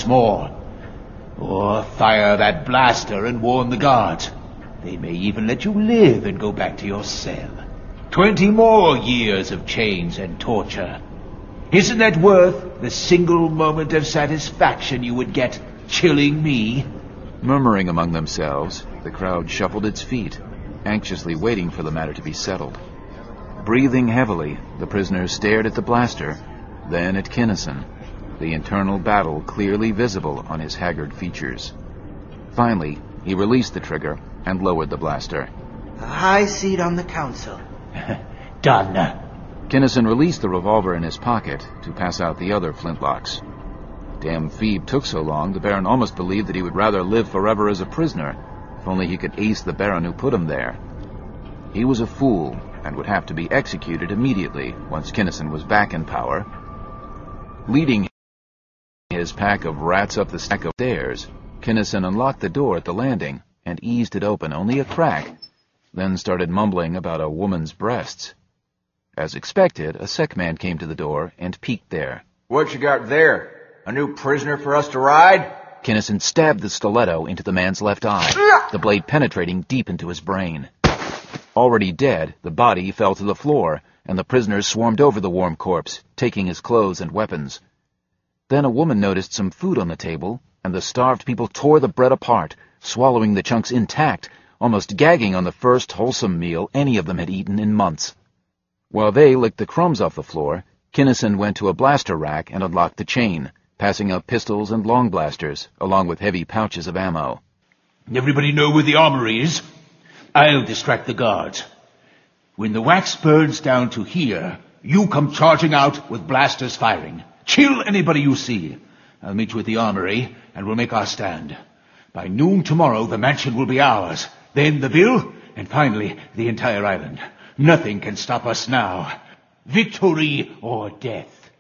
more. Or fire that blaster and warn the guards. They may even let you live and go back to your cell. 20 more years of chains and torture. Isn't that worth the single moment of satisfaction you would get chilling me? Murmuring among themselves, the crowd shuffled its feet, anxiously waiting for the matter to be settled. Breathing heavily, the prisoners stared at the blaster, then at Kinnison, the internal battle clearly visible on his haggard features. Finally, he released the trigger and lowered the blaster. A high seat on the council. Done. Kinnison released the revolver in his pocket to pass out the other flintlocks. Damn Phoebe took so long, the Baron almost believed that he would rather live forever as a prisoner, if only he could ace the Baron who put him there. He was a fool, and would have to be executed immediately once Kinnison was back in power. Leading his pack of rats up the stack of stairs, Kinnison unlocked the door at the landing and eased it open only a crack, then started mumbling about a woman's breasts. As expected, a Sekman came to the door and peeked there. What you got there? A new prisoner for us to ride? Kinnison stabbed the stiletto into the man's left eye, the blade penetrating deep into his brain. Already dead, the body fell to the floor, and the prisoners swarmed over the warm corpse, taking his clothes and weapons. Then a woman noticed some food on the table, and the starved people tore the bread apart, swallowing the chunks intact, almost gagging on the first wholesome meal any of them had eaten in months. While they licked the crumbs off the floor, Kinnison went to a blaster rack and unlocked the chain, passing out pistols and long blasters, along with heavy pouches of ammo. Everybody know where the armory is? I'll distract the guards. When the wax burns down to here, you come charging out with blasters firing. Kill anybody you see. I'll meet you at the armory, and we'll make our stand. By noon tomorrow, the mansion will be ours. Then the bill, and finally, the entire island. Nothing can stop us now. Victory or death.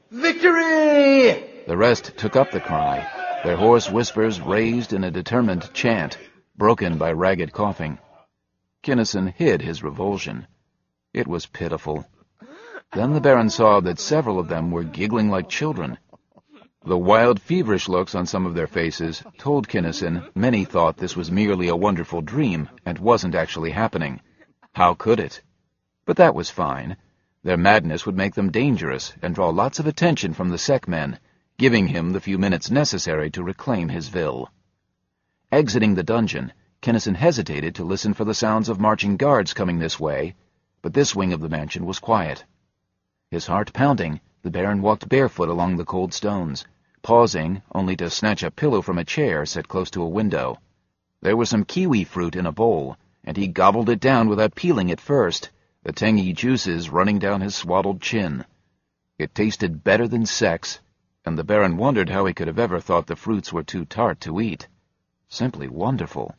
Victory! The rest took up the cry, their hoarse whispers raised in a determined chant, broken by ragged coughing. Kinnison hid his revulsion. It was pitiful. Then the Baron saw that several of them were giggling like children. The wild, feverish looks on some of their faces told Kinnison many thought this was merely a wonderful dream and wasn't actually happening. How could it? But that was fine. Their madness would make them dangerous and draw lots of attention from the Sekmen, giving him the few minutes necessary to reclaim his vil. Exiting the dungeon, Kinnison hesitated to listen for the sounds of marching guards coming this way, but this wing of the mansion was quiet. His heart pounding, the Baron walked barefoot along the cold stones, pausing only to snatch a pillow from a chair set close to a window. There was some kiwi fruit in a bowl, and he gobbled it down without peeling it first, the tangy juices running down his swaddled chin. It tasted better than sex, and the Baron wondered how he could have ever thought the fruits were too tart to eat. Simply wonderful.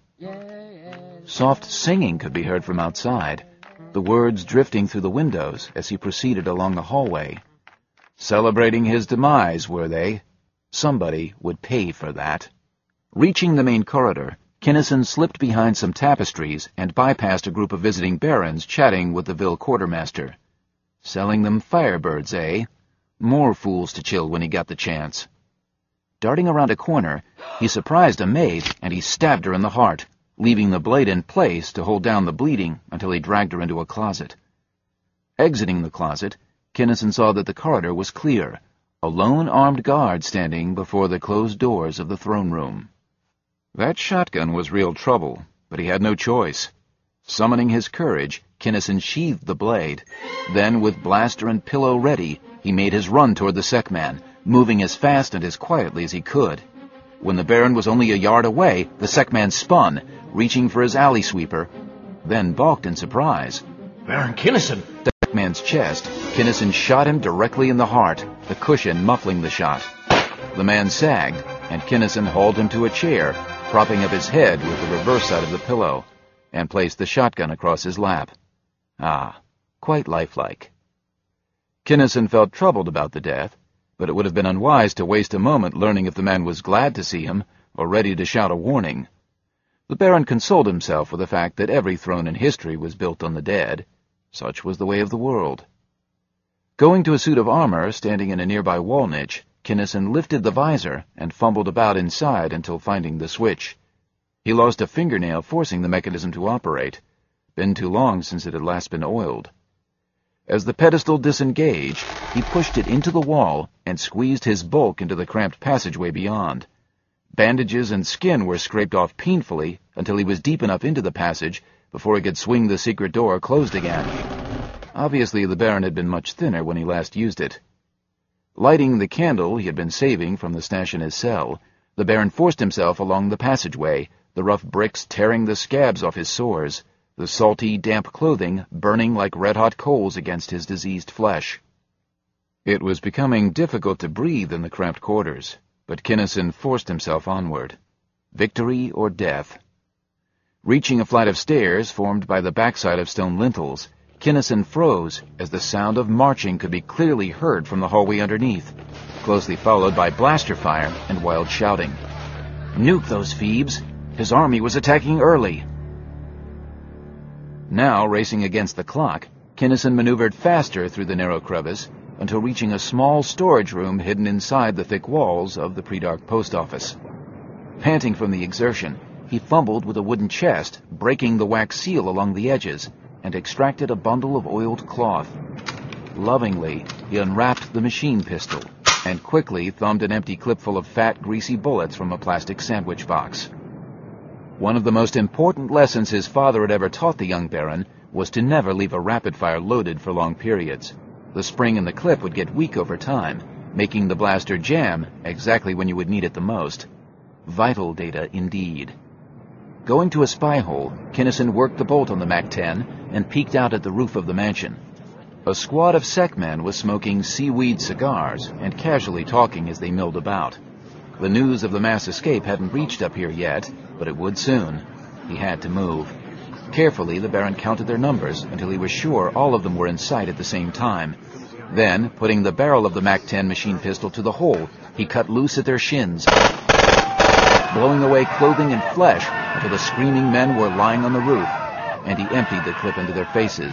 Soft singing could be heard from outside, the words drifting through the windows as he proceeded along the hallway. Celebrating his demise, were they? Somebody would pay for that. Reaching the main corridor, Kinnison slipped behind some tapestries and bypassed a group of visiting barons chatting with the Vil quartermaster. Selling them firebirds, eh? More fools to chill when he got the chance. Darting around a corner, he surprised a maid, and he stabbed her in the heart, leaving the blade in place to hold down the bleeding until he dragged her into a closet. Exiting the closet, Kinnison saw that the corridor was clear, a lone armed guard standing before the closed doors of the throne room. That shotgun was real trouble, but he had no choice. Summoning his courage, Kinnison sheathed the blade. Then, with blaster and pillow ready, he made his run toward the Sekman, moving as fast and as quietly as he could. When the Baron was only a yard away, the Sekman spun, reaching for his alley sweeper, then balked in surprise. Baron Kinnison! The Sekman's chest, Kinnison shot him directly in the heart, the cushion muffling the shot. The man sagged, and Kinnison hauled him to a chair, propping up his head with the reverse side of the pillow, and placed the shotgun across his lap. Ah, quite lifelike. Kinnison felt troubled about the death, but it would have been unwise to waste a moment learning if the man was glad to see him or ready to shout a warning. The Baron consoled himself with the fact that every throne in history was built on the dead. Such was the way of the world. Going to a suit of armor standing in a nearby wall niche, Kinnison lifted the visor and fumbled about inside until finding the switch. He lost a fingernail forcing the mechanism to operate. Been too long since it had last been oiled. As the pedestal disengaged, he pushed it into the wall and squeezed his bulk into the cramped passageway beyond. Bandages and skin were scraped off painfully until he was deep enough into the passage before he could swing the secret door closed again. Obviously, the Baron had been much thinner when he last used it. Lighting the candle he had been saving from the stash in his cell, the Baron forced himself along the passageway, the rough bricks tearing the scabs off his sores, the salty, damp clothing burning like red-hot coals against his diseased flesh. It was becoming difficult to breathe in the cramped quarters, but Kinnison forced himself onward. Victory or death. Reaching a flight of stairs formed by the backside of stone lintels, Kinnison froze as the sound of marching could be clearly heard from the hallway underneath, closely followed by blaster fire and wild shouting. Nuke those Phoebes! His army was attacking early! Now, racing against the clock, Kinnison maneuvered faster through the narrow crevice until reaching a small storage room hidden inside the thick walls of the pre-dark post office. Panting from the exertion, he fumbled with a wooden chest, breaking the wax seal along the edges, and extracted a bundle of oiled cloth. Lovingly, he unwrapped the machine pistol and quickly thumbed an empty clip full of fat, greasy bullets from a plastic sandwich box. One of the most important lessons his father had ever taught the young Baron was to never leave a rapid-fire loaded for long periods. The spring in the clip would get weak over time, making the blaster jam exactly when you would need it the most. Vital data indeed. Going to a spy hole, Kinnison worked the bolt on the MAC-10 and peeked out at the roof of the mansion. A squad of SecMen was smoking seaweed cigars and casually talking as they milled about. The news of the mass escape hadn't reached up here yet, but it would soon. He had to move. Carefully, the Baron counted their numbers until he was sure all of them were in sight at the same time. Then, putting the barrel of the MAC-10 machine pistol to the hole, he cut loose at their shins, blowing away clothing and flesh until the screaming men were lying on the roof, and he emptied the clip into their faces.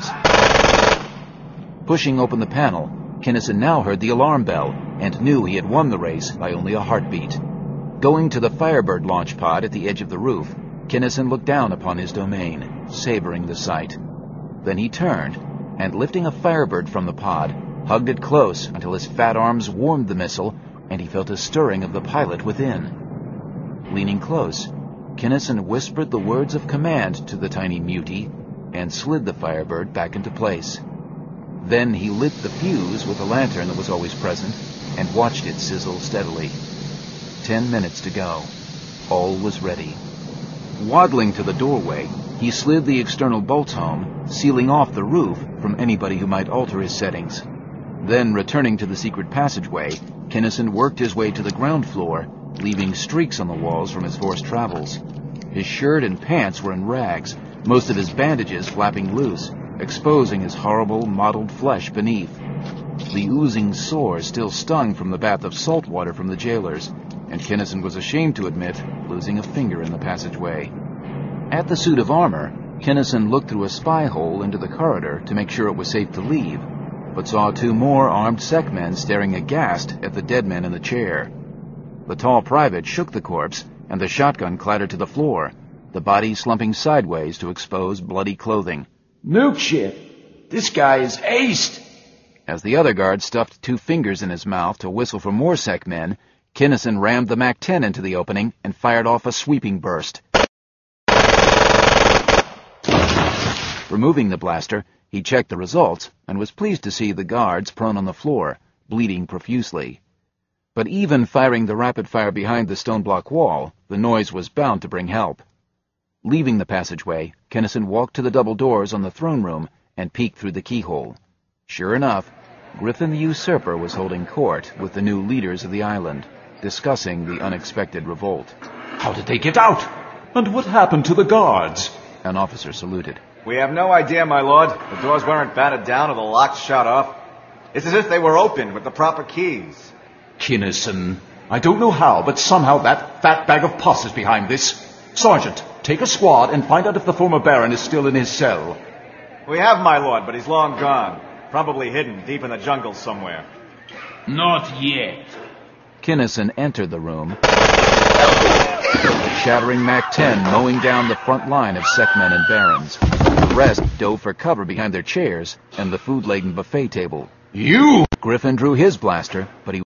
Pushing open the panel, Kinnison now heard the alarm bell and knew he had won the race by only a heartbeat. Going to the Firebird launch pod at the edge of the roof, Kinnison looked down upon his domain, savoring the sight. Then he turned, and lifting a Firebird from the pod, hugged it close until his fat arms warmed the missile, and he felt a stirring of the pilot within. Leaning close, Kinnison whispered the words of command to the tiny mutie and slid the Firebird back into place. Then he lit the fuse with the lantern that was always present and watched it sizzle steadily. 10 minutes to go. All was ready. Waddling to the doorway, he slid the external bolts home, sealing off the roof from anybody who might alter his settings. Then, returning to the secret passageway, Kinnison worked his way to the ground floor, leaving streaks on the walls from his forced travels. His shirt and pants were in rags, most of his bandages flapping loose, exposing his horrible, mottled flesh beneath. The oozing sores still stung from the bath of salt water from the jailers, and Kinnison was ashamed to admit losing a finger in the passageway. At the suit of armor, Kinnison looked through a spy hole into the corridor to make sure it was safe to leave, but saw 2 more armed SecMen staring aghast at the dead man in the chair. The tall private shook the corpse, and the shotgun clattered to the floor, the body slumping sideways to expose bloody clothing. Nuke shit! This guy is aced! As the other guard stuffed 2 fingers in his mouth to whistle for more SecMen, Kinnison rammed the MAC-10 into the opening and fired off a sweeping burst. Removing the blaster, he checked the results and was pleased to see the guards prone on the floor, bleeding profusely. But even firing the rapid fire behind the stone block wall, the noise was bound to bring help. Leaving the passageway, Kinnison walked to the double doors on the throne room and peeked through the keyhole. Sure enough, Griffin the Usurper was holding court with the new leaders of the island, discussing the unexpected revolt. How did they get out? And what happened to the guards? An officer saluted. We have no idea, my lord. The doors weren't battered down or the locks shut off. It's as if they were opened with the proper keys. Kinnison, I don't know how, but somehow that fat bag of pus is behind this. Sergeant, take a squad and find out if the former Baron is still in his cell. We have, my lord, but he's long gone. Probably hidden deep in the jungle somewhere. Not yet. Kinnison entered the room, shattering MAC-10 mowing down the front line of Seckmen and Barons. The rest dove for cover behind their chairs and the food-laden buffet table. You! Griffin drew his blaster, but he